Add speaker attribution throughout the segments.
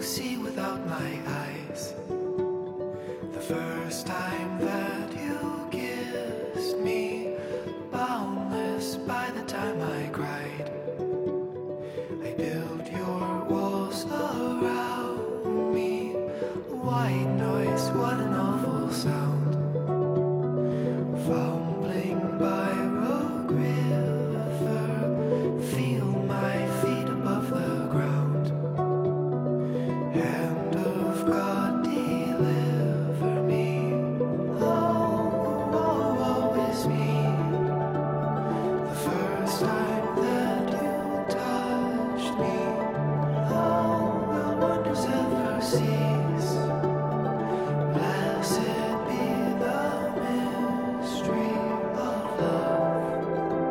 Speaker 1: see without my eyes. The first time that you kissed me, boundless by the time I cried. I built your walls around me. White noise, what an awful sound. Fumbling by Rogue River, feel my feet above the ground. Hand of God, deliver me. Oh, oh, oh, is me. The first time that you touched me. Oh, will wonders ever cease? Blessed be the mystery of love.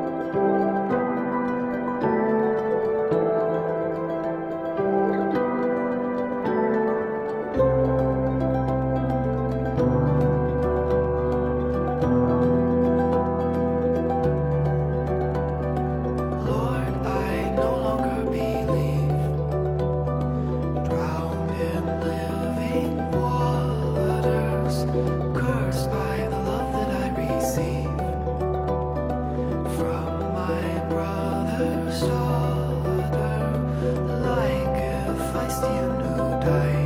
Speaker 1: Lord, I no longer believe, drowned in living waters, cursed by the love that I receive from my brother's daughter, like a Philistine who died.